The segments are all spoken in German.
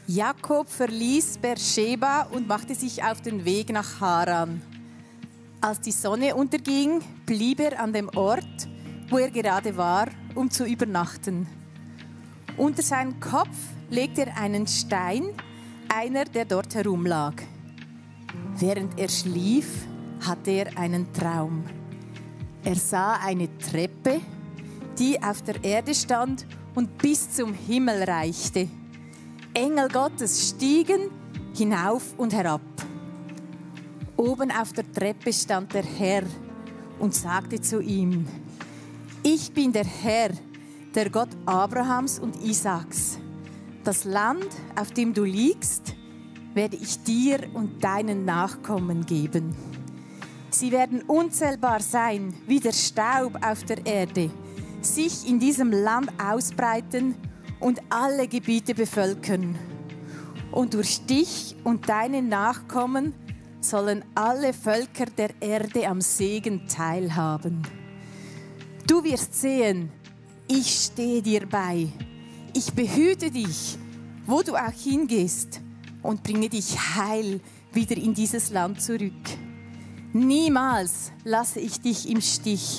Jakob verließ Beersheba und machte sich auf den Weg nach Haran. Als die Sonne unterging, blieb er an dem Ort, wo er gerade war, um zu übernachten. Unter seinen Kopf legte er einen Stein, einer, der dort herumlag. Während er schlief, hatte er einen Traum. Er sah eine Treppe, die auf der Erde stand und bis zum Himmel reichte. Engel Gottes stiegen hinauf und herab. Oben auf der Treppe stand der Herr und sagte zu ihm: Ich bin der Herr, der Gott Abrahams und Isaaks. Das Land, auf dem du liegst, werde ich dir und deinen Nachkommen geben. Sie werden unzählbar sein wie der Staub auf der Erde, sich in diesem Land ausbreiten und alle Gebiete bevölkern. Und durch dich und deine Nachkommen sollen alle Völker der Erde am Segen teilhaben. Du wirst sehen, ich stehe dir bei. Ich behüte dich, wo du auch hingehst, und bringe dich heil wieder in dieses Land zurück. Niemals lasse ich dich im Stich.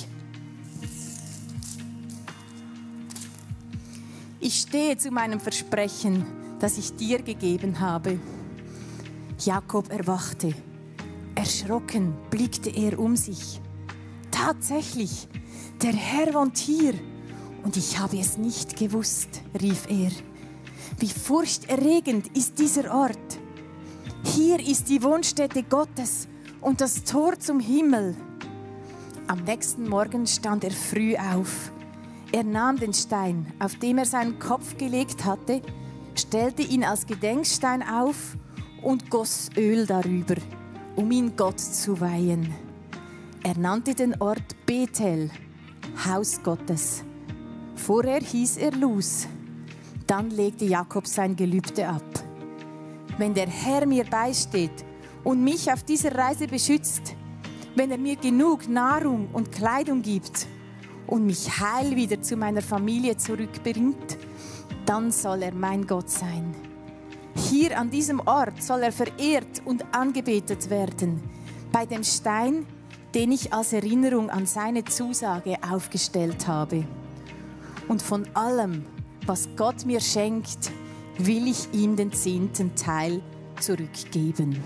Ich stehe zu meinem Versprechen, das ich dir gegeben habe. Jakob erwachte. Erschrocken blickte er um sich. Tatsächlich, der Herr wohnt hier. Und ich habe es nicht gewusst, rief er. Wie furchterregend ist dieser Ort. Hier ist die Wohnstätte Gottes und das Tor zum Himmel. Am nächsten Morgen stand er früh auf. Er nahm den Stein, auf dem er seinen Kopf gelegt hatte, stellte ihn als Gedenkstein auf und goss Öl darüber, um ihn Gott zu weihen. Er nannte den Ort Bethel, Haus Gottes. Vorher hieß er Luz. Dann legte Jakob sein Gelübde ab. Wenn der Herr mir beisteht und mich auf dieser Reise beschützt, wenn er mir genug Nahrung und Kleidung gibt und mich heil wieder zu meiner Familie zurückbringt, dann soll er mein Gott sein. Hier an diesem Ort soll er verehrt und angebetet werden, bei dem Stein, den ich als Erinnerung an seine Zusage aufgestellt habe. Und von allem, was Gott mir schenkt, will ich ihm den 10. Teil zurückgeben.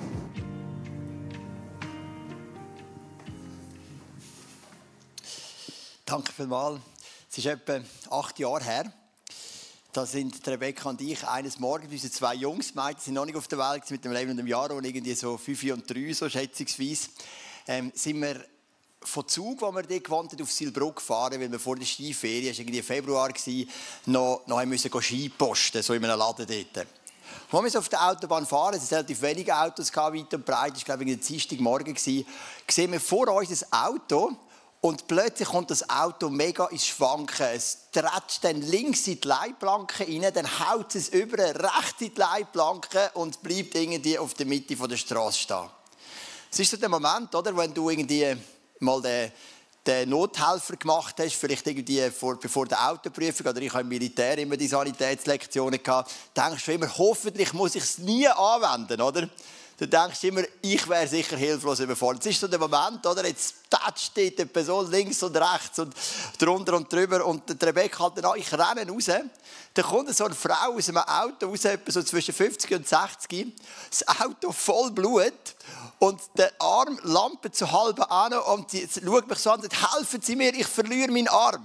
Danke vielmals. Es ist etwa 8 Jahre her. Da sind Rebecca und ich eines Morgens, unsere 2 Jungs, Mädchen sind noch nicht auf der Welt, mit dem Leben und dem Jahr, und irgendwie so 5 und 3, so schätzungsweise, sind wir von Zug, wo wir dort gewohnt haben, auf Silbrugg gefahren, weil wir vor der Skiferie, es war irgendwie Februar, noch mussten Ski posten, so in einem Laden dort. Und als wir so auf der Autobahn fahren, es waren relativ wenige Autos weit und breit, es war glaube ich ein Dienstagmorgen, sehen wir vor uns ein Auto und plötzlich kommt das Auto mega ins Schwanken. Es trätscht dann links in die Leitplanke rein, dann haut es über rechts in die Leitplanke und bleibt irgendwie auf der Mitte der Straße stehen. Es ist so der Moment, oder, wenn du irgendwie mal den Nothelfer gemacht hast, vielleicht irgendwie bevor der Autoprüfung, oder ich habe im Militär immer die Sanitätslektionen gehabt, denkst du immer, hoffentlich muss ich es nie anwenden, oder? Du denkst immer, ich wäre sicher hilflos überfordert. Es ist so der Moment, oder? Jetzt tätscht die Person links und rechts und drunter und drüber und die Rebecca halt dann, ich renne raus. Dann kommt so eine Frau aus einem Auto raus, etwa so zwischen 50 und 60, das Auto voll Blut und der Arm lampert so halb an und sie schaut mich so an und sagt, helfen Sie mir, ich verliere meinen Arm.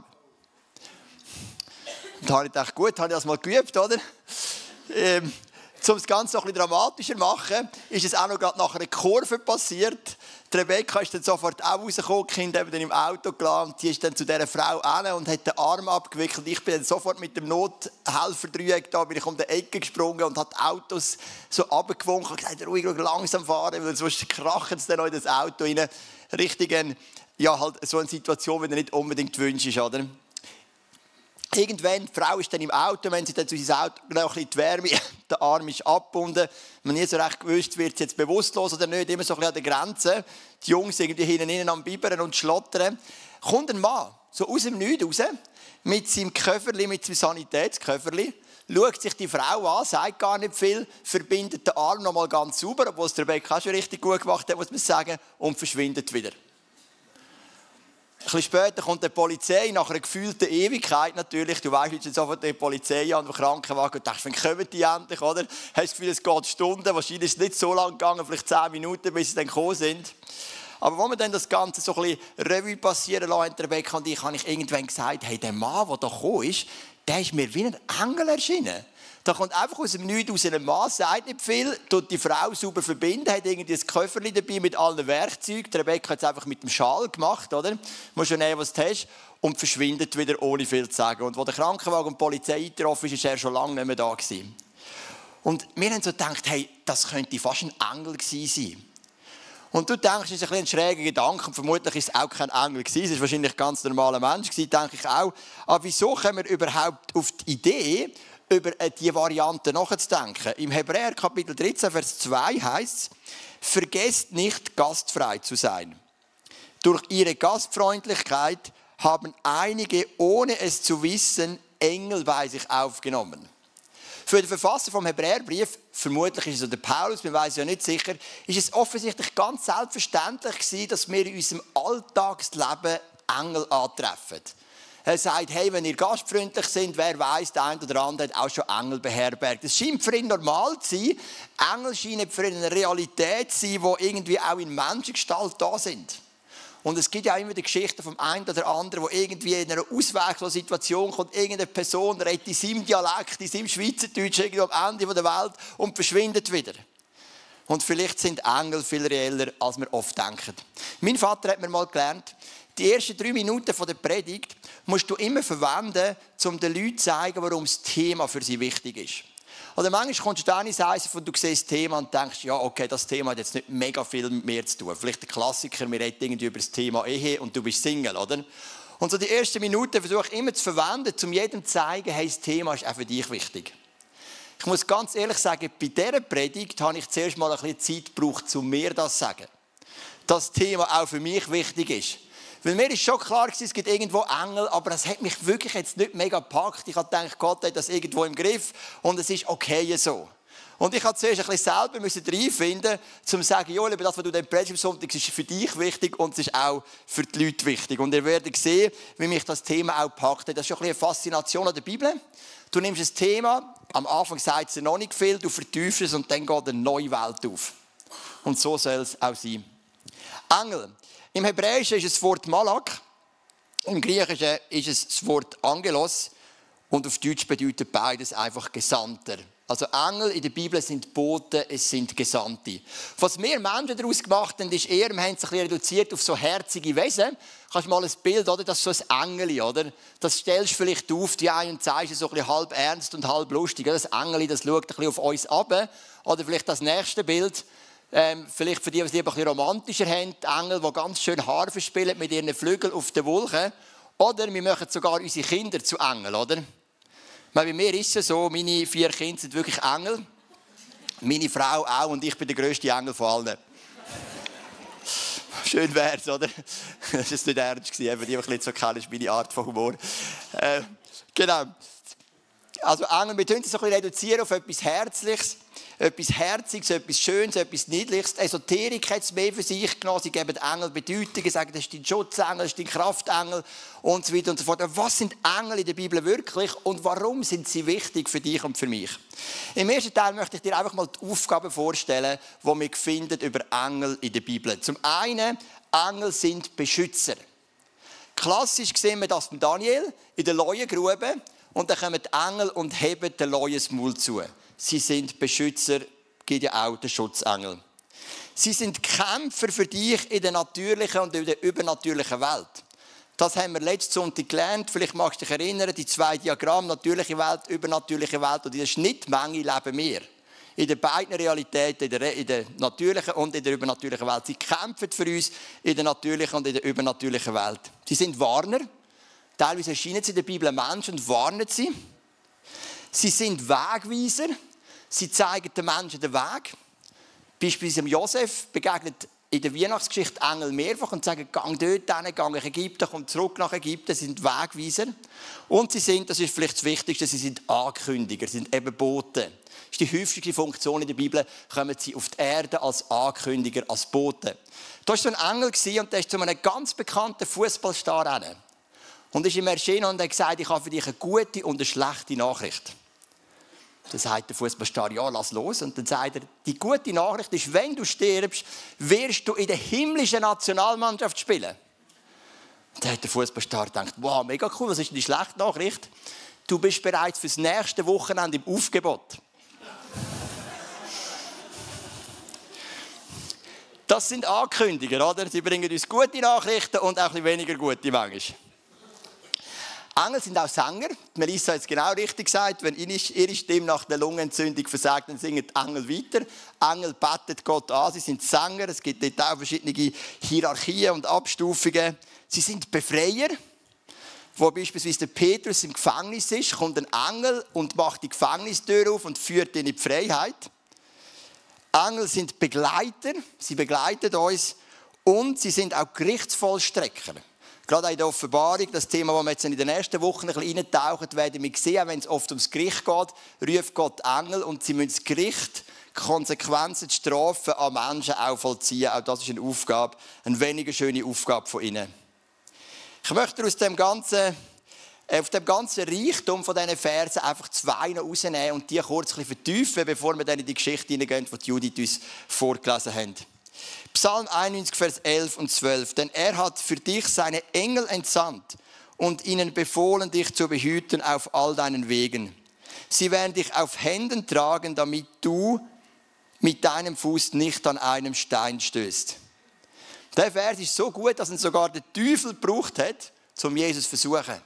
Und da habe ich gedacht, gut, habe ich das mal geübt, oder? Um das Ganze noch ein bisschen dramatischer zu machen, ist es auch noch gerade nach einer Kurve passiert. Die Rebecca ist dann sofort auch rausgekommen, die Kinder haben dann im Auto gelassen. Die ist dann zu dieser Frau hin und hat den Arm abgewickelt. Ich bin dann sofort mit dem Nothelferdreieck da, bin ich um die Ecke gesprungen und habe die Autos so runtergewunken und gesagt, ruhig, langsam fahren, weil sonst krachen sie dann noch in das Auto rein. Richtig halt so eine Situation, die nicht unbedingt gewünscht ist, oder? Irgendwann, die Frau ist dann im Auto, wenn sie dann zu unserem Auto noch ein bisschen die Wärme, der Arm ist abgebunden. Man nie so recht gewusst, wird sie jetzt bewusstlos oder nicht, immer so ein bisschen an der Grenze. Die Jungs irgendwie hinten am Bibern und schlottern. Kommt ein Mann, so aus dem Nichts raus, mit seinem Köfferli, mit seinem Sanitätsköfferli, schaut sich die Frau an, sagt gar nicht viel, verbindet den Arm noch mal ganz sauber, obwohl es Rebecca auch schon richtig gut gemacht hat, muss man sagen, und verschwindet wieder. Ein bisschen später kommt die Polizei, nach einer gefühlten Ewigkeit natürlich. Du weißt, jetzt sofort die Polizei an den Krankenwagen und denkst, wann kommen die endlich, oder? Hast das Gefühl, es geht Stunden, wahrscheinlich ist es nicht so lang gegangen, vielleicht 10 Minuten, bis sie dann gekommen sind. Aber als wir dann das Ganze so ein bisschen Revue passieren lassen, Rebecca und ich, habe ich irgendwann gesagt, hey, der Mann, der da gekommen ist, der ist mir wie ein Engel erschienen. Da kommt einfach aus dem Nichts aus einem Mann, sagt nicht viel, tut die Frau sauber verbinden, hat irgendwie ein Köfferli dabei mit allen Werkzeugen. Die Rebecca hat es einfach mit dem Schal gemacht, oder? Du musst ja nehmen, was du hast. Und verschwindet wieder, ohne viel zu sagen. Und als der Krankenwagen und die Polizei eingetroffen ist, war er schon lange nicht mehr da gewesen. Und wir haben so gedacht, hey, das könnte fast ein Engel gewesen sein. Und du denkst, es ist ein schräger Gedanke, und vermutlich ist es auch kein Engel gewesen, es ist wahrscheinlich ein ganz normaler Mensch gewesen, denke ich auch. Aber wieso kommen wir überhaupt auf die Idee, über diese Variante nachzudenken? Im Hebräer Kapitel 13, Vers 2 heißt es, vergesst nicht, gastfrei zu sein. Durch ihre Gastfreundlichkeit haben einige, ohne es zu wissen, Engel bei sich aufgenommen. Für den Verfasser vom Hebräerbrief, vermutlich ist es der Paulus, man weiß ja nicht sicher, ist es offensichtlich ganz selbstverständlich gewesen, dass wir in unserem Alltagsleben Engel antreffen. Er sagt, hey, wenn ihr gastfreundlich seid, wer weiss, der eine oder andere hat auch schon Engel beherbergt. Es scheint für ihn normal zu sein. Engel scheinen für ihn eine Realität zu sein, die irgendwie auch in Menschengestalt da sind. Und es gibt ja auch immer die Geschichten vom einen oder anderen, wo irgendwie in einer ausweglosen Situation kommt, irgendeine Person redet in seinem Dialekt, in seinem Schweizerdeutsch irgendwo am Ende der Welt und verschwindet wieder. Und vielleicht sind Engel viel reeller, als wir oft denken. Mein Vater hat mir mal gelernt, die ersten 3 Minuten der Predigt musst du immer verwenden, um den Leuten zu zeigen, warum das Thema für sie wichtig ist. Oder manchmal kommst du da nicht und du siehst das Thema und denkst, ja, okay, das Thema hat jetzt nicht mega viel mit mir zu tun. Vielleicht der Klassiker, wir reden irgendwie über das Thema Ehe und du bist Single, oder? Und so die ersten Minuten versuche ich immer zu verwenden, um jedem zu zeigen, hey, das Thema ist auch für dich wichtig. Ich muss ganz ehrlich sagen, bei dieser Predigt habe ich zuerst mal ein bisschen Zeit gebraucht, um mir das zu sagen. Dass das Thema auch für mich wichtig ist. Weil mir ist schon klar, es gibt irgendwo Engel, aber das hat mich wirklich jetzt nicht mega gepackt. Ich habe gedacht, Gott hat das irgendwo im Griff und es ist okay so. Und ich musste zuerst ein bisschen selber reinfinden, um zu sagen, ja, das, was du dann predigst am Sonntag, ist für dich wichtig und es ist auch für die Leute wichtig. Und ihr werdet sehen, wie mich das Thema auch gepackt hat. Das ist schon ein bisschen eine Faszination an der Bibel. Du nimmst ein Thema, am Anfang sagt es noch nicht viel, du vertiefst es und dann geht eine neue Welt auf. Und so soll es auch sein. Engel. Im Hebräischen ist es das Wort Malak, im Griechischen ist es das Wort Angelos und auf Deutsch bedeutet beides einfach Gesandter. Also Engel in der Bibel sind Boten, es sind Gesandte. Was wir Menschen daraus gemacht haben, ist eher, wir haben es ein bisschen reduziert auf so herzige Wesen. Kannst du mal ein Bild, oder? Das ist so ein Engel, oder? Das stellst du vielleicht auf die einen und zeigst es so ein bisschen halb ernst und halb lustig. Das Engel, das schaut ein bisschen auf uns runter. Oder vielleicht das nächste Bild. Vielleicht für die, die es lieber ein bisschen romantischer haben, die Engel, die ganz schön Harfe spielen mit ihren Flügeln auf den Wolken. Oder wir machen sogar unsere Kinder zu Engel, oder? Bei mir ist es so, meine 4 Kinder sind wirklich Engel. Meine Frau auch und ich bin der grösste Engel von allen. Schön wär's, oder? Das war nicht ernst, die ein bisschen so kennen, ist meine Art von Humor. Genau. Also Engel, wir tun es so ein bisschen reduzieren auf etwas Herzliches. Etwas Herziges, etwas Schönes, etwas Niedliches. Die Esoterik hat es mehr für sich genommen. Sie geben Engel Bedeutungen, sagen, das ist dein Schutzengel, das ist dein Kraftengel und so weiter und so fort. Aber was sind Engel in der Bibel wirklich und warum sind sie wichtig für dich und für mich? Im ersten Teil möchte ich dir einfach mal die Aufgaben vorstellen, die wir finden über Engel in der Bibel. Zum einen, Engel sind Beschützer. Klassisch sehen wir das von Daniel in der Leuengrube und dann kommen die Engel und heben den Leuen das Maul zu. Sie sind Beschützer, gibt ja auch den Schutzengel. Sie sind Kämpfer für dich in der natürlichen und in der übernatürlichen Welt. Das haben wir letzten Sonntag gelernt. Vielleicht magst du dich erinnern, die 2 Diagramme, natürliche Welt, übernatürliche Welt. Und in der Schnittmenge leben wir. In den beiden Realitäten, in der natürlichen und in der übernatürlichen Welt. Sie kämpfen für uns in der natürlichen und in der übernatürlichen Welt. Sie sind Warner. Teilweise erscheinen sie in der Bibel Menschen und warnen sie. Sie sind Wegweiser. Sie zeigen den Menschen den Weg. Beispielsweise Josef begegnet in der Weihnachtsgeschichte Engel mehrfach und sagen, gang dort hin, gang nach Ägypten, komm zurück nach Ägypten, sie sind Wegweiser. Und sie sind, das ist vielleicht das Wichtigste, sie sind Ankündiger, sie sind eben Boten. Das ist die häufigste Funktion in der Bibel, kommen sie auf die Erde als Ankündiger, als Boten. Da war so ein Engel und der ist zu einem ganz bekannten Fußballstar hin. Und ist ihm erschienen und hat gesagt, ich habe für dich eine gute und eine schlechte Nachricht. Dann sagt der Fußballstar, ja, lass los. Und dann sagt er, die gute Nachricht ist, wenn du stirbst, wirst du in der himmlischen Nationalmannschaft spielen. Und dann hat der Fußballstar gedacht, wow, mega cool, was ist denn die schlechte Nachricht? Du bist bereits für das nächste Wochenende im Aufgebot. Das sind Ankündiger, oder? Sie bringen uns gute Nachrichten und auch ein bisschen weniger gute manchmal. Engel sind auch Sänger. Melissa hat es genau richtig gesagt. Wenn ihre Stimme nach der Lungenentzündung versagt, dann singen die Engel weiter. Engel beten Gott an. Sie sind Sänger. Es gibt dort auch verschiedene Hierarchien und Abstufungen. Sie sind Befreier. Wo beispielsweise der Petrus im Gefängnis ist, kommt ein Engel und macht die Gefängnistür auf und führt ihn in die Freiheit. Engel sind Begleiter. Sie begleiten uns. Und sie sind auch Gerichtsvollstrecker. Gerade in der Offenbarung, das Thema, das wir jetzt in den nächsten Wochen ein bisschen eintauchen, werden wir sehen, wenn es oft ums Gericht geht, ruft Gott Engel und sie müssen das Gericht, Konsequenzen, die Strafen an Menschen auch vollziehen. Auch das ist eine Aufgabe, eine weniger schöne Aufgabe von ihnen. Ich möchte aus dem ganzen Reichtum von diesen Versen einfach zwei rausnehmen und die kurz ein bisschen vertiefen, bevor wir dann in die Geschichte hineingehen, die Judith uns vorgelesen haben. Psalm 91, Vers 11 und 12. Denn er hat für dich seine Engel entsandt und ihnen befohlen, dich zu behüten auf all deinen Wegen. Sie werden dich auf Händen tragen, damit du mit deinem Fuß nicht an einem Stein stößt. Der Vers ist so gut, dass ihn sogar der Teufel gebraucht hat, um Jesus zu versuchen.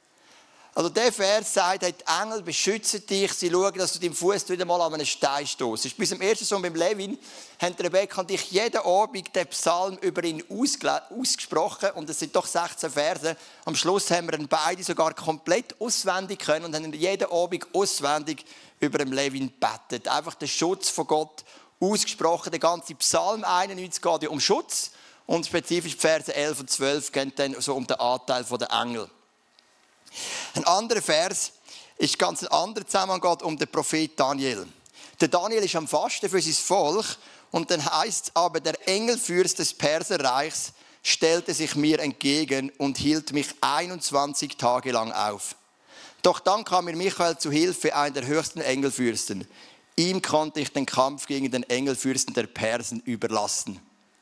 Also der Vers sagt, die Engel beschützen dich, sie schauen, dass du deinen Fuß wieder mal an einen Stein stoßt. Bis zum ersten Sohn beim Levin haben Rebecca und ich jeden Abend den Psalm über ihn ausgesprochen und es sind doch 16 Verse. Am Schluss haben wir ihn beide sogar komplett auswendig können und haben jeden Abend auswendig über den Levin gebetet. Einfach den Schutz von Gott ausgesprochen. Der ganze Psalm 91 geht ja um Schutz und spezifisch die Verse 11 und 12 gehen dann so um den Anteil der Engel. Ein anderer Vers ist ganz ein anderer Zusammenhang, geht um den Prophet Daniel. Der Daniel ist am Fasten für sein Volk und dann heißt es aber, der Engelfürst des Perserreichs stellte sich mir entgegen und hielt mich 21 Tage lang auf. Doch dann kam mir Michael zu Hilfe, einer der höchsten Engelfürsten. Ihm konnte ich den Kampf gegen den Engelfürsten der Persen überlassen.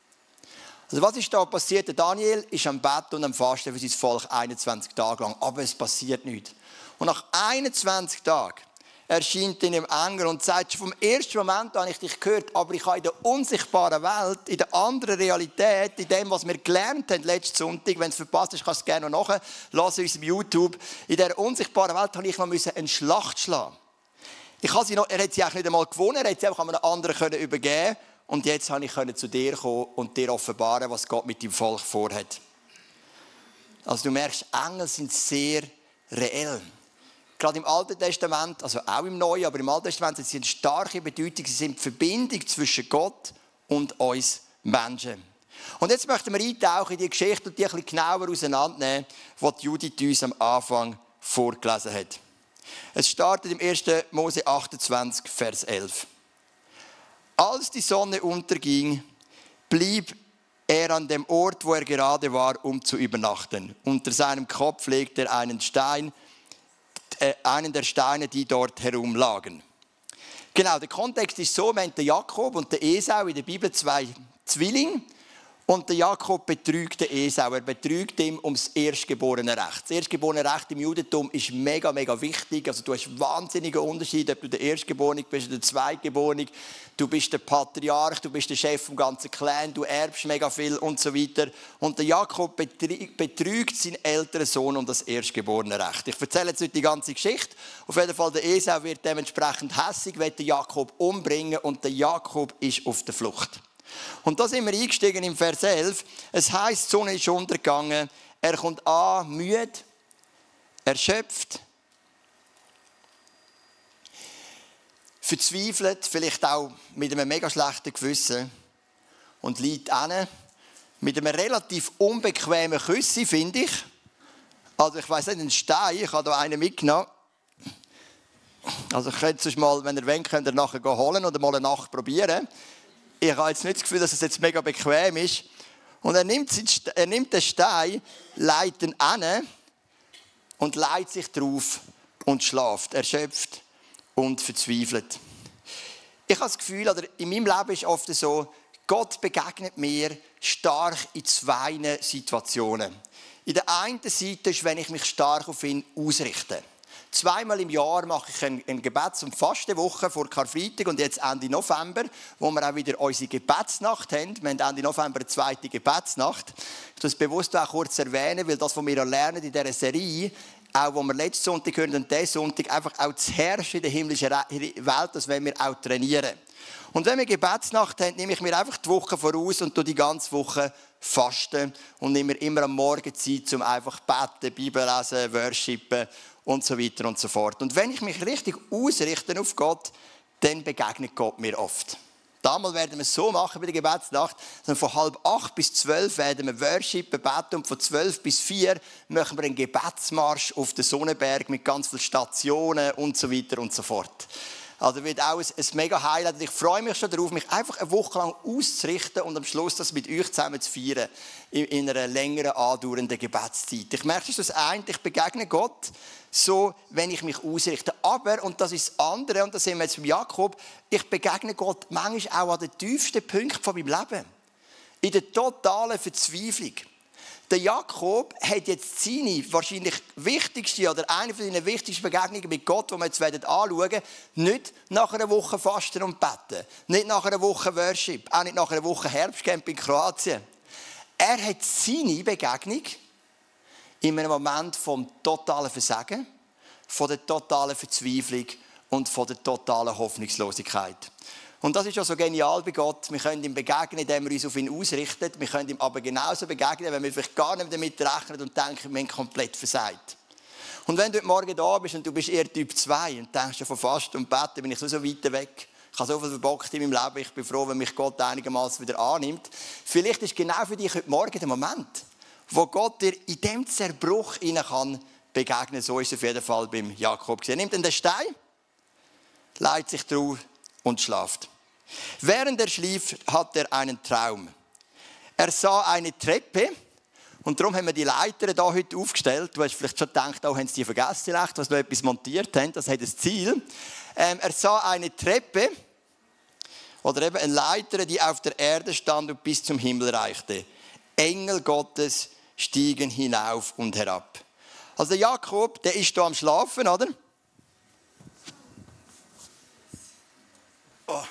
Also was ist da passiert? Der Daniel ist am Bett und am Fasten für sein Volk 21 Tage lang, aber es passiert nichts. Und nach 21 Tagen erscheint ihm Engel und sagt, vom ersten Moment an habe ich dich gehört, aber ich habe in der unsichtbaren Welt, in der anderen Realität, in dem, was wir gelernt haben letzten Sonntag, wenn du es verpasst hast, kannst du es gerne noch nachhören, lass uns auf YouTube, in dieser unsichtbaren Welt habe ich noch eine Schlacht schlagen. Er hat sie eigentlich nicht einmal gewonnen, er hat sie einfach an einen anderen übergeben. Und jetzt konnte ich zu dir kommen und dir offenbaren, was Gott mit dem Volk vorhat. Also du merkst, Engel sind sehr reell. Gerade im Alten Testament, also auch im Neuen, aber im Alten Testament sind sie eine starke Bedeutung. Sie sind die Verbindung zwischen Gott und uns Menschen. Und jetzt möchten wir eintauchen in die Geschichte und die ein bisschen genauer auseinandernehmen, die Judith uns am Anfang vorgelesen hat. Es startet im 1. Mose 28, Vers 11. Als die Sonne unterging, blieb er an dem Ort, wo er gerade war, um zu übernachten. Unter seinem Kopf legte er einen der Steine, die dort herumlagen. Genau, der Kontext ist so, wir haben den Jakob und den Esau in der Bibel zwei Zwillinge. Und der Jakob betrügt den Esau. Er betrügt ihm ums erstgeborene Recht. Das erstgeborene Recht im Judentum ist mega, mega wichtig. Also du hast wahnsinnige Unterschiede, ob du der Erstgeborene bist oder der Zweitgeborene. Du bist der Patriarch, du bist der Chef vom ganzen Clan, du erbst mega viel und so weiter. Und der Jakob betrügt seinen älteren Sohn um das erstgeborene Recht. Ich erzähle jetzt nicht die ganze Geschichte. Auf jeden Fall, der Esau wird dementsprechend hässig, will den Jakob umbringen und der Jakob ist auf der Flucht. Und da sind wir eingestiegen im Vers 11. Es heisst, die Sonne ist untergegangen. Er kommt an, müde, erschöpft, verzweifelt, vielleicht auch mit einem mega schlechten Gewissen. und liegt hin mit einem relativ unbequemen Küssi, finde ich. Also ich weiss nicht, einen Stein, ich habe hier einen mitgenommen. Also ich könnte es mal, wenn ihr wollt, könnt ihr nachher holen oder mal eine Nacht probieren. Ich habe jetzt nicht das Gefühl, dass es jetzt mega bequem ist. Und er nimmt den Stein, legt ihn hin und legt sich drauf und schläft, erschöpft und verzweifelt. Ich habe das Gefühl, oder in meinem Leben ist es oft so, Gott begegnet mir stark in zwei Situationen. In der einen Seite ist, wenn ich mich stark auf ihn ausrichte. Zweimal im Jahr mache ich eine Gebets- und Fastenwoche vor Karfreitag und jetzt Ende November, wo wir auch wieder unsere Gebetsnacht haben. Wir haben Ende November eine zweite Gebetsnacht. Ich will das bewusst auch kurz erwähnen, weil das, was wir lernen in dieser Serie, auch wo wir letzten Sonntag hören und diesen Sonntag, einfach auch das Herrschen in der himmlischen Welt, das wollen wir auch trainieren. Und wenn wir Gebetsnacht haben, nehme ich mir einfach die Woche voraus und die ganze Woche fasten und nehme mir immer am Morgen Zeit, um einfach beten, Bibel lesen, worshipen und so weiter und so fort. Und wenn ich mich richtig ausrichte auf Gott, dann begegnet Gott mir oft. Damals werden wir es so machen bei der Gebetsnacht, dass von 7:30 bis 12 werden wir worshipen, beten und von 12 bis 4 machen wir einen Gebetsmarsch auf den Sonnenberg mit ganz vielen Stationen und so weiter und so fort. Also wird auch ein mega Highlight. Ich freue mich schon darauf, mich einfach eine Woche lang auszurichten und am Schluss das mit euch zusammen zu feiern in einer längeren, andauernden Gebetszeit. Ich merke, das ist das eine, ich begegne Gott so, wenn ich mich ausrichte. Aber, und das ist das andere, und das sehen wir jetzt beim Jakob, ich begegne Gott manchmal auch an den tiefsten Punkten von meinem Leben. In der totalen Verzweiflung. Der Jakob hat jetzt seine wahrscheinlich wichtigste oder eine von seinen wichtigsten Begegnungen mit Gott, die wir jetzt anschauen werden, nicht nach einer Woche Fasten und Beten, nicht nach einer Woche Worship, auch nicht nach einer Woche Herbstcamp in Kroatien. Er hat seine Begegnung in einem Moment vom totalen Versagen, von der totalen Verzweiflung und von der totalen Hoffnungslosigkeit. Und das ist ja so genial bei Gott. Wir können ihm begegnen, indem wir uns auf ihn ausrichten. Wir können ihm aber genauso begegnen, wenn wir vielleicht gar nicht damit rechnen und denken, wir haben komplett versagt. Und wenn du heute Morgen da bist und du bist eher Typ 2 und denkst ja von Fasten und Beten, bin ich so weit weg. Ich habe so viel verbockt in meinem Leben. Ich bin froh, wenn mich Gott einigermaßen wieder annimmt. Vielleicht ist genau für dich heute Morgen der Moment, wo Gott dir in diesem Zerbruch begegnen kann. So ist es auf jeden Fall beim Jakob. Er nimmt dann den Stein, legt sich drauf und schlaft. Während er schlief, hat er einen Traum. Er sah eine Treppe und darum haben wir die Leiter hier heute aufgestellt. Du hast vielleicht schon gedacht, oh, haben sie die vergessen, was noch etwas montiert haben. Das hat ein Ziel. Er sah eine Treppe oder eben eine Leiter, die auf der Erde stand und bis zum Himmel reichte. Engel Gottes stiegen hinauf und herab. Also der Jakob, der ist hier am Schlafen, oder? Oh.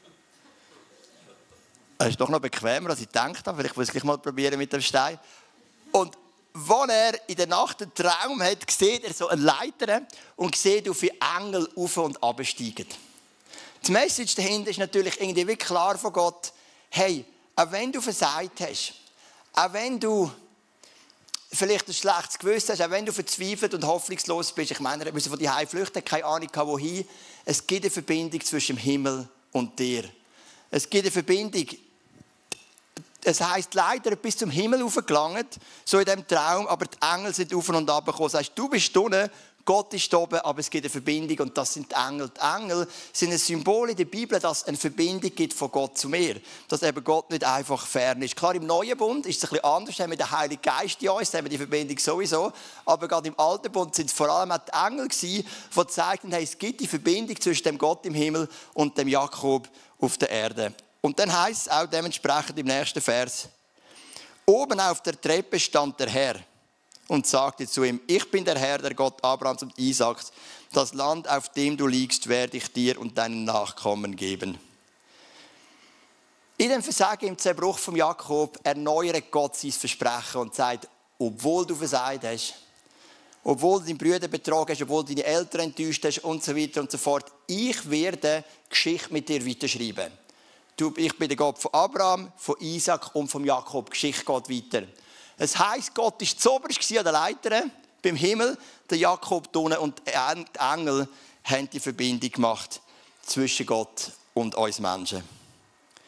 Es ist doch noch bequemer, als ich gedacht habe. Vielleicht muss ich gleich mal probieren mit dem Stein. Und als er in der Nacht einen Traum hat, sieht er so eine Leiter und sieht, wie Engel auf und ab steigen. Die Message dahinter ist natürlich irgendwie wirklich klar von Gott. Hey, auch wenn du versagt hast, auch wenn du vielleicht ein schlechtes Gewissen hast, auch wenn du verzweifelt und hoffnungslos bist, ich meine, er musste von daheim flüchten, keine Ahnung wohin, es gibt eine Verbindung zwischen dem Himmel und dir. Es gibt eine Verbindung. Es heisst leider bis zum Himmel hochgelangt, so in diesem Traum, aber die Engel sind auf und ab gekommen. Das heisst, du bist unten, Gott ist oben, aber es gibt eine Verbindung und das sind die Engel. Die Engel sind ein Symbol in der Bibel, dass es eine Verbindung gibt von Gott zu mir. Dass eben Gott nicht einfach fern ist. Klar, im Neuen Bund ist es ein bisschen anders, da haben wir den Heiligen Geist in uns, da haben wir die Verbindung sowieso. Aber gerade im Alten Bund sind es vor allem auch die Engel gewesen, die zeigten, hey, es gibt die Verbindung zwischen dem Gott im Himmel und dem Jakob auf der Erde. Und dann heisst es auch dementsprechend im nächsten Vers: Oben auf der Treppe stand der Herr und sagte zu ihm: Ich bin der Herr, der Gott Abrahams und Isaaks. Das Land, auf dem du liegst, werde ich dir und deinen Nachkommen geben. In dem Versagen, im Zerbruch von Jakob, erneuert Gott sein Versprechen und sagt: Obwohl du versagt hast, obwohl du deinen Brüder betrogen hast, obwohl du deine Eltern enttäuscht hast und so weiter und so fort, ich werde Geschichte mit dir weiterschreiben. Ich bin der Gott von Abraham, von Isaak und von Jakob. Die Geschichte geht weiter. Es heisst, Gott war zuoberst an der Leiter beim Himmel, der Jakob unten und die Engel haben die Verbindung gemacht zwischen Gott und uns Menschen.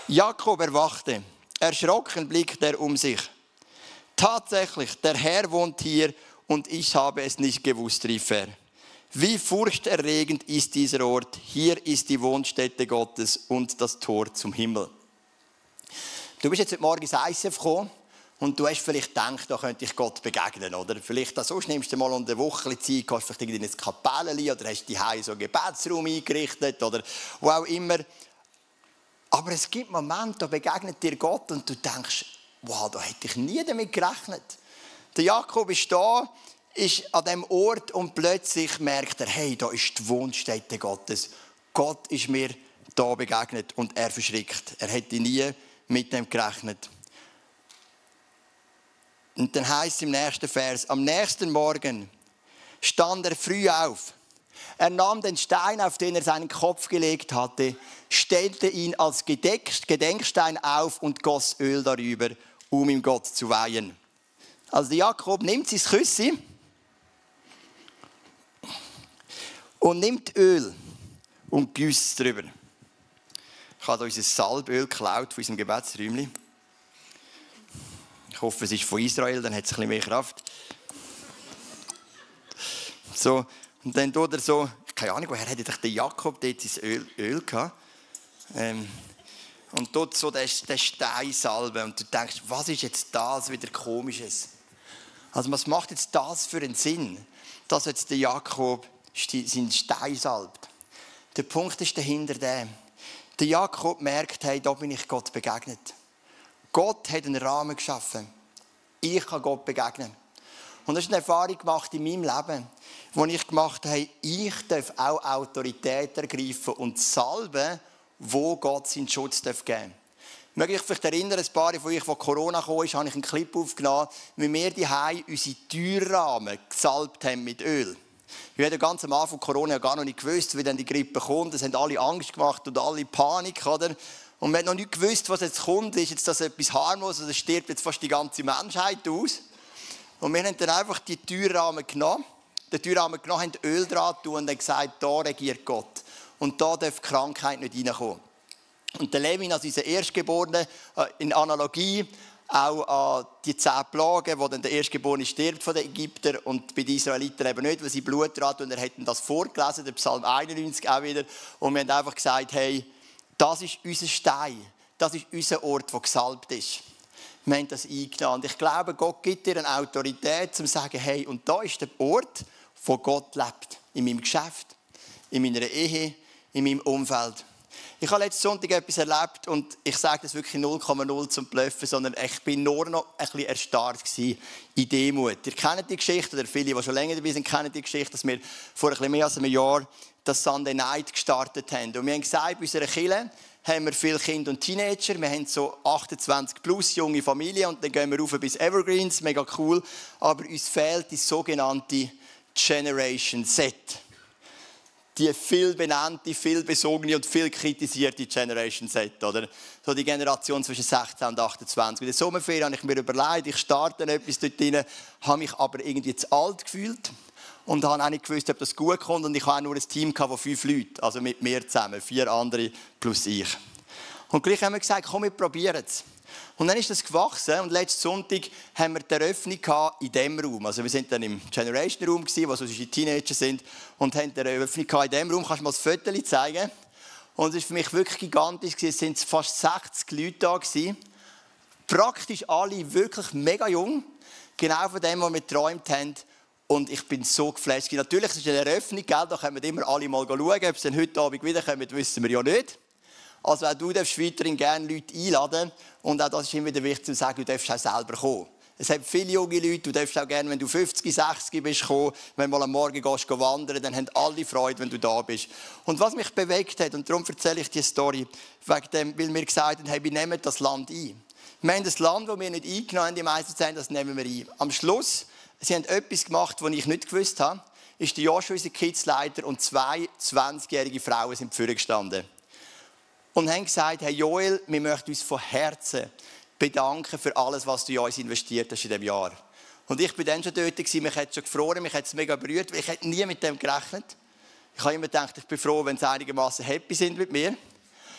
Jakob erwachte. Erschrocken blickte er um sich. Tatsächlich, der Herr wohnt hier und ich habe es nicht gewusst, rief er. Wie furchterregend ist dieser Ort. Hier ist die Wohnstätte Gottes und das Tor zum Himmel. Du bist jetzt heute Morgen ins ICF gekommen und du hast vielleicht gedacht, da könnte ich Gott begegnen. Oder vielleicht sonst nimmst du mal unter der Woche Zeit, gehst vielleicht in ein Kapellchen oder hast die Hause so einen Gebetsraum eingerichtet oder wo auch immer. Aber es gibt Momente, da begegnet dir Gott und du denkst, wow, da hätte ich nie damit gerechnet. Der Jakob ist da, ist an diesem Ort und plötzlich merkt er, hey, da ist die Wohnstätte Gottes. Gott ist mir da begegnet und er verschrickt. Er hätte nie mit dem gerechnet. Und dann heisst es im nächsten Vers, am nächsten Morgen stand er früh auf. Er nahm den Stein, auf den er seinen Kopf gelegt hatte, stellte ihn als Gedenkstein auf und goss Öl darüber, um ihm Gott zu weihen. Also Jakob nimmt sein Küssi und nimmt Öl und gießt es drüber. Ich habe unser Salböl geklaut von unserem Gebetsräumchen. Ich hoffe, es ist von Israel, dann hat es ein bisschen mehr Kraft. So, und dann tut er so, keine Ahnung, woher hätte der Jakob dort sein Öl gehabt. Und dort so den Stein salben. Und du denkst, was ist jetzt das wieder Komisches? Also was macht jetzt das für einen Sinn, dass jetzt der Jakob seinen Stein salbt? Der Punkt ist dahinter der Jakob merkt, hey, da bin ich Gott begegnet. Gott hat einen Rahmen geschaffen. Ich kann Gott begegnen. Und das ist eine Erfahrung gemacht in meinem Leben, wo ich gemacht habe, ich darf auch Autorität ergreifen und salben, wo Gott seinen Schutz geben darf. Möge ich vielleicht erinnern, ein paar von euch, als Corona kam, habe ich einen Clip aufgenommen, wie wir die Hause unsere Türrahmen gesalbt haben mit Öl. Wir haben ganz am Anfang Corona gar noch nicht gewusst, wie dann die Grippe kommt. Es haben alle Angst gemacht und alle Panik, oder? Und wir haben noch nicht gewusst, was jetzt kommt. Ist jetzt das etwas harmlos oder stirbt jetzt fast die ganze Menschheit aus? Und wir haben dann einfach die Türrahmen genommen, haben Öl dran getan und dann gesagt, da regiert Gott. Und da darf die Krankheit nicht reinkommen. Und der Levin, als unser Erstgeborene, in Analogie auch an die 10 Plagen, wo dann der Erstgeborene stirbt von den Ägyptern und bei den Israeliten eben nicht, weil sie Blut dran und er hat das vorgelesen, der Psalm 91 auch wieder. Und wir haben einfach gesagt, hey, das ist unser Stein, das ist unser Ort, der gesalbt ist. Wir haben das eingenommen. Und ich glaube, Gott gibt dir eine Autorität, um zu sagen, hey, und da ist der Ort, wo Gott lebt. In meinem Geschäft, in meiner Ehe, in meinem Umfeld. Ich habe letzten Sonntag etwas erlebt und ich sage das wirklich 0,0 zum Bluffen, sondern ich bin nur noch ein bisschen erstarrt gewesen in Demut. Ihr kennt die Geschichte, oder viele, die schon länger dabei sind, kennen die Geschichte, dass wir vor ein bisschen mehr als einem Jahr das Sunday Night gestartet haben. Und wir haben gesagt, bei unserer Kirche haben wir viele Kinder und Teenager. Wir haben so 28 plus junge Familien und dann gehen wir rauf bis Evergreens, mega cool. Aber uns fehlt die sogenannte Generation Z. Die viel benannte, viel besogene und viel kritisierte Generation Z, oder? So die Generation zwischen 16 und 28. In der Sommerferien habe ich mir überlegt, ich starte etwas dort rein, habe mich aber irgendwie zu alt gefühlt und habe auch nicht gewusst, ob das gut kommt. Und ich hatte auch nur ein Team von 5 Leuten, also mit mir zusammen, 4 andere plus ich. Und gleich haben wir gesagt, komm, wir probieren es. Und dann ist das gewachsen und letzten Sonntag haben wir die Eröffnung in diesem Raum. Also wir sind dann im Generation Room, wo so unsere Teenager sind, und haben die Eröffnung in diesem Raum. Kannst du mal das Foto zeigen? Und es war für mich wirklich gigantisch. Es waren fast 60 Leute da. Praktisch alle wirklich mega jung. Genau von dem, was wir geträumt haben. Und ich bin so geflasht. Natürlich ist es eine Eröffnung, gell? Da können wir immer alle mal schauen. Ob sie heute Abend wiederkommen, wissen wir ja nicht. Also auch du darfst weiterhin gerne Leute einladen. Und auch das ist immer wieder wichtig zu sagen, du darfst auch selber kommen. Es hat viele junge Leute, du darfst auch gerne, wenn du 50, 60 bist, kommen. Wenn du mal am Morgen gehst wandern, dann haben alle Freude, wenn du da bist. Und was mich bewegt hat, und darum erzähle ich die Story, wegen dem, weil wir gesagt haben, hey, wir nehmen das Land ein. Wir haben das Land, das wir nicht eingenommen haben, die meisten Zeit, das nehmen wir ein. Am Schluss, sie haben etwas gemacht, was ich nicht gewusst habe, ist der Joshua, unser Kidsleiter, und 2 20-jährige Frauen sind vorne gestanden. Und haben gesagt, hey Joel, wir möchten uns von Herzen bedanken für alles, was du in uns investiert hast in diesem Jahr. Und ich war dann schon dort, mich hat es schon gefroren, mich hat es mega berührt, weil ich hätte nie mit dem gerechnet. Ich habe immer gedacht, ich bin froh, wenn sie einigermaßen happy sind mit mir.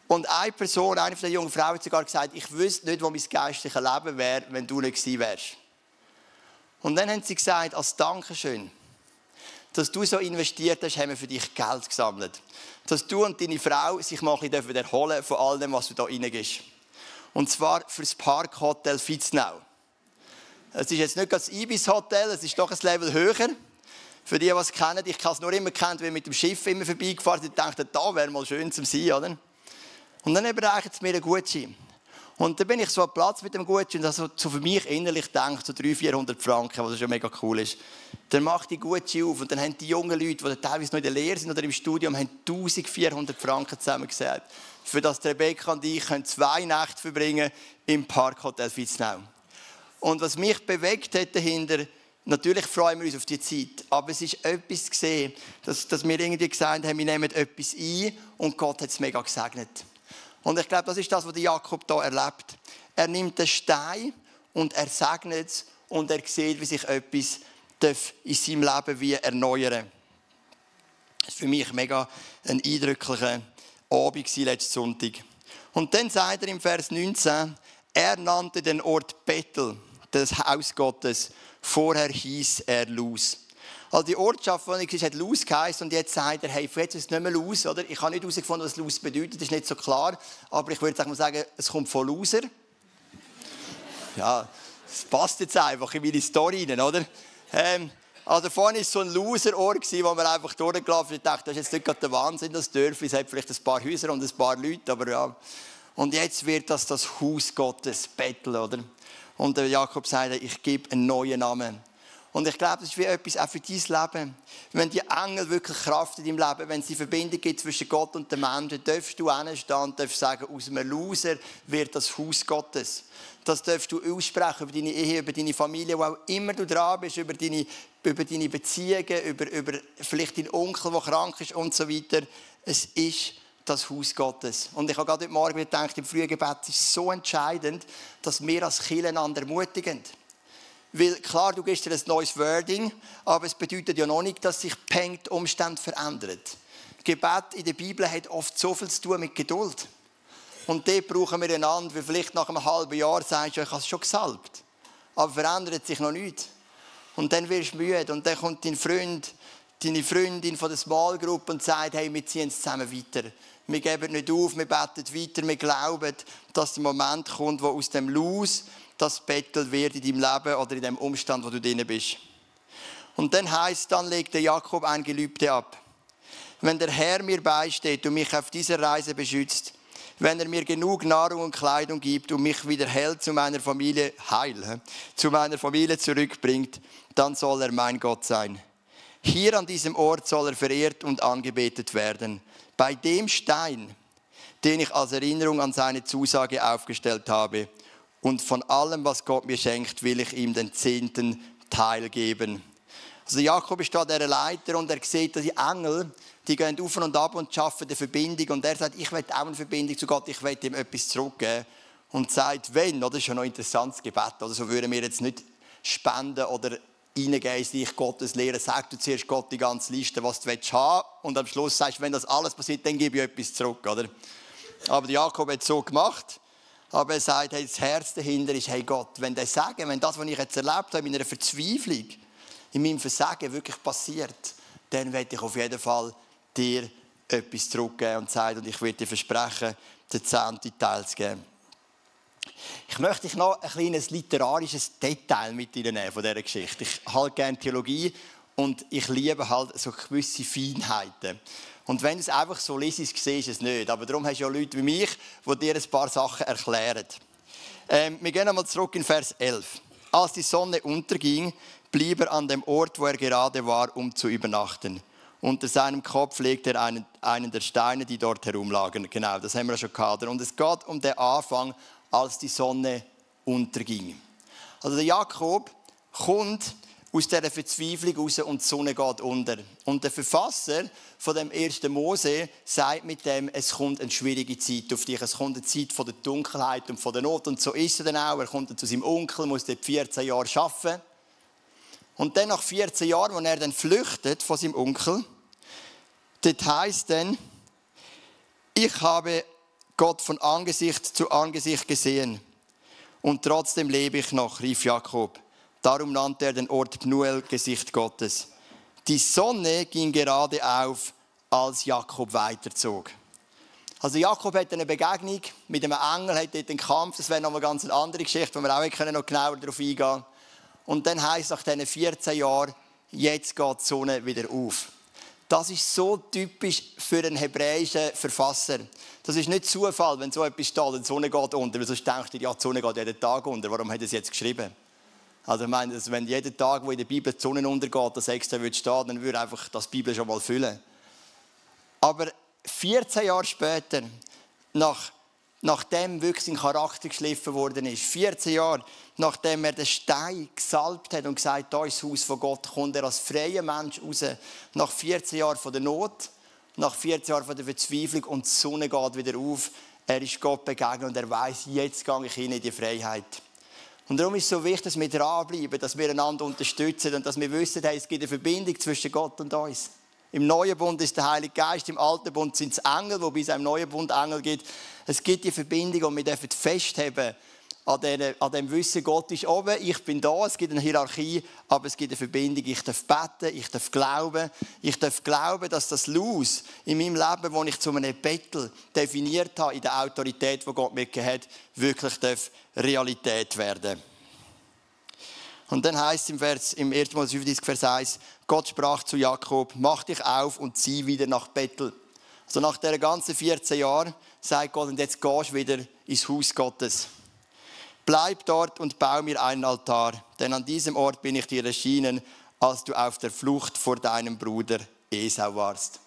Und eine Person, eine von den jungen Frauen hat sogar gesagt, ich wüsste nicht, wo mein geistliches Leben wäre, wenn du nicht gewesen wärst. Und dann haben sie gesagt, als Dankeschön, dass du so investiert hast, haben wir für dich Geld gesammelt. Dass du und deine Frau sich mal ein bisschen erholen von all dem, was du da reingibst. Und zwar für das Parkhotel Vitznau. Es ist jetzt nicht das Ibis-Hotel, es ist doch ein Level höher. Für die, die es kennen, ich habe es nur immer kennt, wenn wir mit dem Schiff immer vorbeigefahren sind, dachte, da wäre mal schön zum Sein, oder? Und dann überreichen sie mir einen Gutschein. Und dann bin ich so am Platz mit dem Gutschein und also so für mich innerlich denke, so 300-400 Franken, was schon mega cool ist. Dann mache ich die Gutschein auf und dann haben die jungen Leute, die teilweise noch in der Lehre sind oder im Studium, haben 1400 Franken zusammengesagt. Für das Rebecca und ich 2 Nächte verbringen im Parkhotel Vitznau. Und was mich bewegt hat dahinter, natürlich freuen wir uns auf die Zeit, aber es ist etwas gesehen, dass wir irgendwie gesagt haben, wir nehmen etwas ein und Gott hat es mega gesegnet. Und ich glaube, das ist das, was Jakob hier erlebt. Er nimmt den Stein und er segnet es und er sieht, wie sich etwas in seinem Leben wie erneuern. Das war für mich mega ein eindrücklicher Abend letzten Sonntag. Und dann sagt er im Vers 19, er nannte den Ort Bethel, das Haus Gottes. Vorher hieß er Luz. Also die Ortschaft, wo ich war, hat Luz geheißen und jetzt sagt er, hey, jetzt ist es nicht mehr Luz, oder? Ich habe nicht herausgefunden, was Luz bedeutet, das ist nicht so klar, aber ich würde sagen, es kommt von Loser. Ja, das passt jetzt einfach in meine Story rein, oder? Also vorne war so ein Loser-Ort, wo man einfach durchgelaufen ist und dachte, das ist jetzt nicht gerade der Wahnsinn, das Dörfli, es hat vielleicht ein paar Häuser und ein paar Leute, aber ja. Und jetzt wird das Haus Gottes, Bethel, oder? Und der Jakob sagt, ich gebe einen neuen Namen. Und ich glaube, das ist wie etwas auch für dein Leben. Wenn die Engel wirklich Kraft in deinem Leben, wenn es die Verbindung gibt zwischen Gott und dem Menschen, dann darfst du hinstehen und darfst sagen, aus einem Loser wird das Haus Gottes. Das darfst du aussprechen über deine Ehe, über deine Familie, wo auch immer du dran bist, über deine Beziehungen, über vielleicht deinen Onkel, der krank ist und so weiter. Es ist das Haus Gottes. Und ich habe gerade heute Morgen gedacht, im Frühgebet ist es so entscheidend, dass wir als Kirche einander ermutigen. Weil klar, du gibst dir ein neues Wording, aber es bedeutet ja noch nicht, dass sich die Umstände verändern. Gebet in der Bibel hat oft so viel zu tun mit Geduld. Und dort brauchen wir einander, weil vielleicht nach einem halben Jahr sagst du, ich habe es schon gesalbt. Aber verändert sich noch nichts. Und dann wirst du müde und dann kommt dein Freund, deine Freundin von der Small Group und sagt, hey, wir ziehen es zusammen weiter. Wir geben nicht auf, wir beten weiter, wir glauben, dass der Moment kommt, wo aus dem Los das Bethel wird in deinem Leben oder in dem Umstand, wo du drin bist. Und dann heisst, dann legt der Jakob ein Gelübde ab. Wenn der Herr mir beisteht und mich auf dieser Reise beschützt, wenn er mir genug Nahrung und Kleidung gibt und mich wieder hält zu meiner Familie, zu meiner Familie zurückbringt, dann soll er mein Gott sein. Hier an diesem Ort soll er verehrt und angebetet werden. Bei dem Stein, den ich als Erinnerung an seine Zusage aufgestellt habe. Und von allem, was Gott mir schenkt, will ich ihm den 10. Teil geben. Also Jakob ist da der Leiter und er sieht, dass die Engel, die gehen auf und ab und schaffen eine Verbindung. Und er sagt, ich will auch eine Verbindung zu Gott, ich will ihm etwas zurückgeben. Und sagt, wenn, oder? Das ist ja noch ein interessantes Gebet. Oder so würden wir jetzt nicht spenden oder reingehen ins Reich Gottes lehren. Sag du zuerst Gott die ganze Liste, was du haben willst. Und am Schluss sagst du, wenn das alles passiert, dann gebe ich etwas zurück. Oder? Aber Jakob hat es so gemacht. Aber er sagt, hey, das Herz dahinter ist, hey Gott, wenn das, was ich jetzt erlebt habe, in meiner Verzweiflung, in meinem Versagen wirklich passiert, dann werde ich auf jeden Fall dir etwas zurückgeben und sagen, und ich werde dir versprechen, den 10. Teil zu geben. Ich möchte dich noch ein kleines literarisches Detail mit dir nehmen von dieser Geschichte. Ich halte gerne Theologie und ich liebe halt so gewisse Feinheiten. Und wenn du es einfach so liest, siehst du es nicht. Aber darum hast du ja Leute wie mich, die dir ein paar Sachen erklären. Wir gehen einmal zurück in Vers 11. Als die Sonne unterging, blieb er an dem Ort, wo er gerade war, um zu übernachten. Unter seinem Kopf legte er einen der Steine, die dort herumlagen. Genau, das haben wir schon gehabt. Und es geht um den Anfang, als die Sonne unterging. Also der Jakob kommt aus dieser Verzweiflung raus und die Sonne geht unter. Und der Verfasser von dem 1. Mose sagt mit dem, es kommt eine schwierige Zeit auf dich. Es kommt eine Zeit von der Dunkelheit und von der Not. Und so ist er dann auch. Er kommt dann zu seinem Onkel, muss dort 14 Jahre arbeiten. Und dann nach 14 Jahren, als er dann flüchtet von seinem Onkel, dort heisst dann, ich habe Gott von Angesicht zu Angesicht gesehen. Und trotzdem lebe ich noch, rief Jakob. Darum nannte er den Ort Pnuel, Gesicht Gottes. Die Sonne ging gerade auf, als Jakob weiterzog. Also Jakob hatte eine Begegnung mit einem Engel, hat dort einen Kampf. Das wäre noch eine ganz andere Geschichte, wo wir auch noch genauer darauf eingehen können. Und dann heisst es nach diesen 14 Jahren, jetzt geht die Sonne wieder auf. Das ist so typisch für einen hebräischen Verfasser. Das ist nicht Zufall, wenn so etwas steht, die Sonne geht unter. Weil sonst denkt ihr, ja, die Sonne geht jeden Tag unter. Warum hat er es jetzt geschrieben? Also ich meine, wenn jeden Tag, wo in der Bibel die Sonne untergeht, das extra würde stehen, dann würde einfach das Bibel schon mal füllen. Aber 14 Jahre später, nachdem wirklich sein Charakter geschliffen worden ist, 14 Jahre, nachdem er den Stein gesalbt hat und gesagt, da ist das Haus von Gott, kommt er als freier Mensch raus. Nach 14 Jahren von der Not, nach 14 Jahren von der Verzweiflung und die Sonne geht wieder auf. Er ist Gott begegnet und er weiss, jetzt gehe ich in die Freiheit. Und darum ist es so wichtig, dass wir dranbleiben, dass wir einander unterstützen und dass wir wissen, hey, es gibt eine Verbindung zwischen Gott und uns. Im Neuen Bund ist der Heilige Geist, im Alten Bund sind es Engel, wobei es im Neuen Bund Engel gibt. Es gibt die Verbindung und wir dürfen festheben an dem Wissen, Gott ist oben, ich bin da, es gibt eine Hierarchie, aber es gibt eine Verbindung. Ich darf beten, ich darf glauben, dass das Los in meinem Leben, das ich zu einem Bettel definiert habe, in der Autorität, die Gott mir gegeben hat, wirklich Realität werden. Und dann heisst es im 1. Mose 35, Vers 1, Gott sprach zu Jakob, mach dich auf und zieh wieder nach Bethel. Also nach diesen ganzen 14 Jahren sagt Gott, und jetzt gehst du wieder ins Haus Gottes. Bleib dort und bau mir einen Altar, denn an diesem Ort bin ich dir erschienen, als du auf der Flucht vor deinem Bruder Esau warst.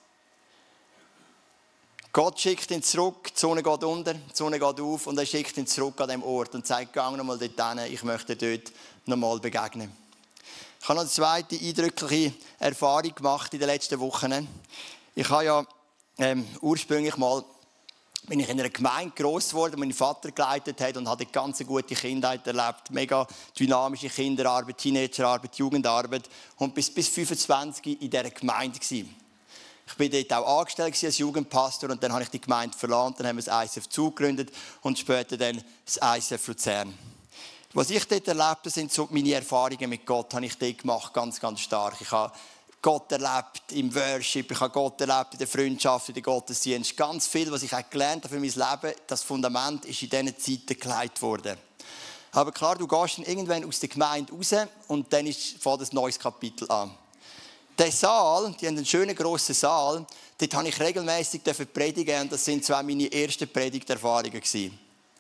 Gott schickt ihn zurück, die Sonne geht unter, die Sonne geht auf und er schickt ihn zurück an dem Ort und sagt, geh nochmal dort hin, ich möchte dort nochmal begegnen. Ich habe noch eine zweite eindrückliche Erfahrung gemacht in den letzten Wochen. Ich habe ja ursprünglich mal, bin ich in einer Gemeinde gross geworden, die mein Vater geleitet hat und hatte eine ganz gute Kindheit erlebt, mega dynamische Kinderarbeit, Teenagerarbeit, Jugendarbeit und bis 25 in dieser Gemeinde gewesen. Ich war dort auch angestellt als Jugendpastor und dann habe ich die Gemeinde verlassen, dann haben wir das ICF zugegründet und später dann das ICF Luzern. Was ich dort erlebt habe, sind so meine Erfahrungen mit Gott, habe ich dort gemacht, ganz, ganz stark. Ich habe Gott erlebt im Worship, ich habe Gott erlebt in der Freundschaft, in der Gottesdienst. Ganz viel, was ich auch gelernt habe für mein Leben, das Fundament ist in diesen Zeiten gelegt worden. Aber klar, du gehst dann irgendwann aus der Gemeinde raus und dann fängt ein neues Kapitel an. Der Saal, die haben einen schönen grossen Saal, dort habe ich regelmässig predigen und das sind zwar meine ersten Predigterfahrungen gewesen.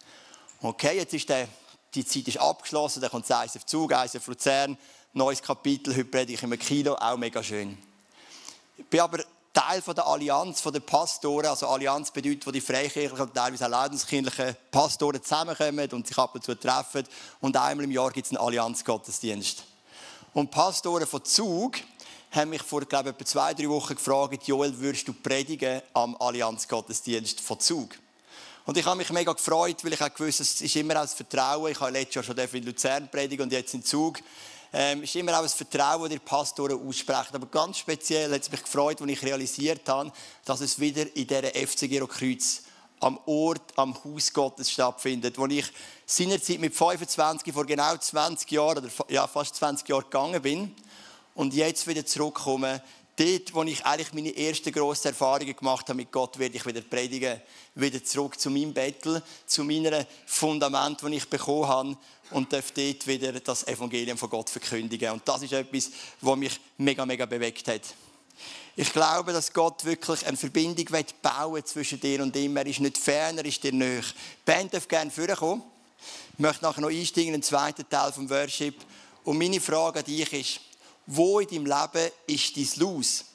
Okay, jetzt ist die Zeit ist abgeschlossen, dann kommt das ICF Zug, ICF Luzern, neues Kapitel, heute predige ich im Kino, auch mega schön. Ich bin aber Teil von der Allianz der Pastoren, also Allianz bedeutet, wo die freikirchlichen und teilweise auch lebenskirchlichen Pastoren zusammenkommen und sich ab und zu treffen und einmal im Jahr gibt es einen Allianz-Gottesdienst. Und Pastoren von Zug haben mich vor, glaube ich, etwa 2-3 Wochen gefragt, Joel, würdest du predigen am Allianz-Gottesdienst von Zug? Und ich habe mich mega gefreut, weil ich auch gewusst, es ist immer auch das Vertrauen. Ich habe letztes Jahr schon in Luzern predigen und jetzt in Zug. Es ist immer auch ein Vertrauen, das die Pastoren aussprechen. Aber ganz speziell hat es mich gefreut, als ich realisiert habe, dass es wieder in dieser FC Girokreuz am Ort, am Haus Gottes stattfindet, wo ich seinerzeit mit 25, vor genau 20 Jahren, oder ja, fast 20 Jahren gegangen bin und jetzt wieder zurückkomme. Dort, wo ich eigentlich meine ersten grossen Erfahrungen gemacht habe mit Gott, werde ich wieder predigen, wieder zurück zu meinem Bettel, zu meinem Fundament, das ich bekommen habe und darf dort wieder das Evangelium von Gott verkündigen. Und das ist etwas, was mich mega, mega bewegt hat. Ich glaube, dass Gott wirklich eine Verbindung bauen zwischen dir und ihm. Er ist nicht fern, er ist dir nahe. Die Band darf gerne vorkommen. Ich möchte nachher noch einsteigen in den zweiten Teil des Worship. Und meine Frage an dich ist, wo in deinem Leben ist dein Los?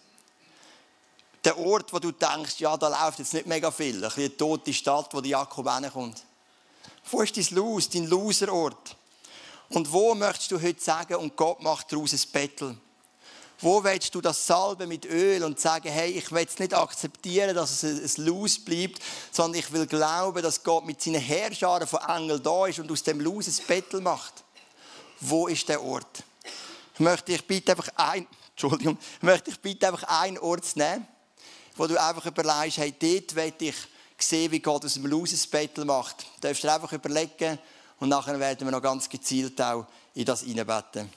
Der Ort, wo du denkst, ja, da läuft jetzt nicht mega viel. Ein eine tote Stadt, wo der Jakob hinkommt. Wo ist dein Los, dein Loserort? Und wo möchtest du heute sagen, und Gott macht daraus ein Bettel? Wo willst du das salben mit Öl und sagen, hey, ich will es nicht akzeptieren, dass es ein Los bleibt, sondern ich will glauben, dass Gott mit seinen Heerscharen von Engeln da ist und aus dem Los ein Bettel macht. Wo ist der Ort? Möchte ich bitte einfach einen Ort nehmen, wo du einfach überlegst, hey, dort will ich sehen, wie Gott aus dem Laus ein Bettel macht. Du darfst dir einfach überlegen und nachher werden wir noch ganz gezielt auch in das hineinbeten.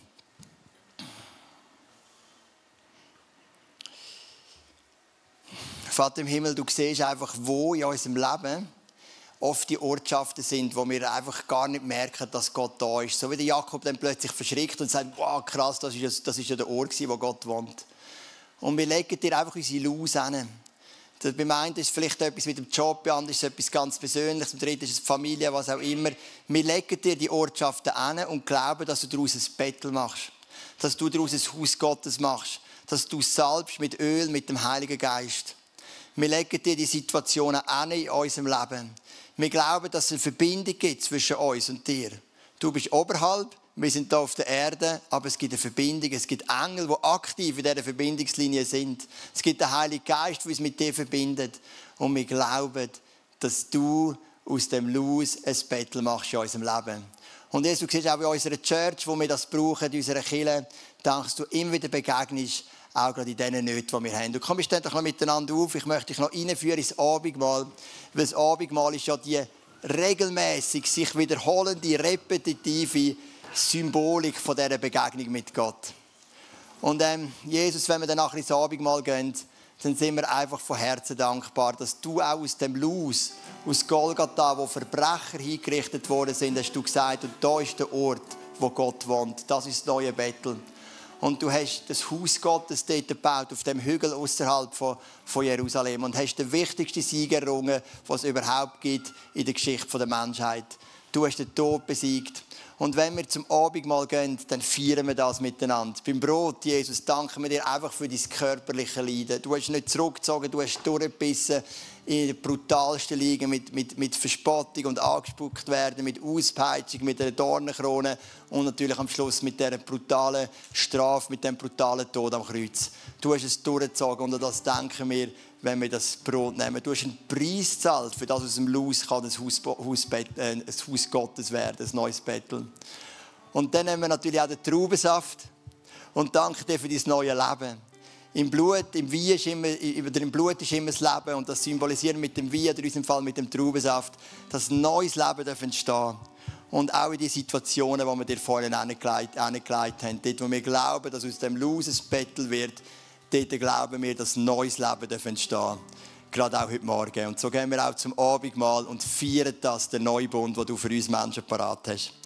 Vater im Himmel, du siehst einfach, wo in unserem Leben oft die Ortschaften sind, wo wir einfach gar nicht merken, dass Gott da ist. So wie der Jakob dann plötzlich verschrickt und sagt, wow, krass, das ist ja der Ort, wo Gott wohnt. Und wir legen dir einfach unsere Laus hin. Beim einen ist es vielleicht etwas mit dem Job, beim anderen ist es etwas ganz Persönliches, beim dritten ist es Familie, was auch immer. Wir legen dir die Ortschaften hin und glauben, dass du daraus ein Bettel machst. Dass du daraus ein Haus Gottes machst. Dass du salbst mit Öl, mit dem Heiligen Geist. Wir legen dir die Situationen hin in unserem Leben. Wir glauben, dass es eine Verbindung gibt zwischen uns und dir. Du bist oberhalb, wir sind hier auf der Erde, aber es gibt eine Verbindung. Es gibt Engel, die aktiv in dieser Verbindungslinie sind. Es gibt den Heiligen Geist, der uns mit dir verbindet. Und wir glauben, dass du aus dem Laus ein Bettel machst in unserem Leben. Und Jesus, du siehst auch in unserer Church, wo wir das brauchen, in unserer Kirche, denkst du immer wieder begegnest, auch gerade in diesen Nöten, die wir haben. Du kommst dann doch noch miteinander auf. Ich möchte dich noch reinführen ins Abendmahl. Weil das Abendmahl ist ja die regelmäßig sich wiederholende, repetitive Symbolik von dieser Begegnung mit Gott. Und Jesus, wenn wir dann nachher ins Abendmahl gehen, dann sind wir einfach von Herzen dankbar, dass du auch aus dem Laus, aus Golgatha, wo Verbrecher hingerichtet worden sind, hast du gesagt, und da ist der Ort, wo Gott wohnt. Das ist das neue Bethel. Und du hast das Haus Gottes dort gebaut, auf dem Hügel außerhalb von Jerusalem. Und hast den wichtigsten Sieg errungen, was es überhaupt gibt in der Geschichte der Menschheit. Du hast den Tod besiegt. Und wenn wir zum Abendmahl gehen, dann feiern wir das miteinander. Beim Brot, Jesus, danken wir dir einfach für dein körperliche Leiden. Du hast nicht zurückgezogen, du hast durchgebissen in der brutalsten Liga mit Verspottung und angespuckt werden, mit Auspeitschung, mit einer Dornenkrone und natürlich am Schluss mit dieser brutalen Strafe, mit dem brutalen Tod am Kreuz. Du hast es durchgezogen und an das denken wir, wenn wir das Brot nehmen. Du hast einen Preis gezahlt, für das aus dem Laus kann ein Haus Gottes werden, ein neues Bettel. Und dann nehmen wir natürlich auch den Traubensaft und danken dir für dein neue Leben. Im Blut ist immer das Leben und das symbolisieren mit dem Wein, oder in unserem Fall mit dem Traubensaft, dass ein neues Leben entstehen darf. Und auch in die Situationen, die wir dir vorhin angelegt haben, dort, wo wir glauben, dass aus dem Laus ein Bettel wird, dort glauben wir, dass ein neues Leben entstehen darf. Gerade auch heute Morgen. Und so gehen wir auch zum Abendmahl und feiern das, den neuen Bund, den du für uns Menschen parat hast.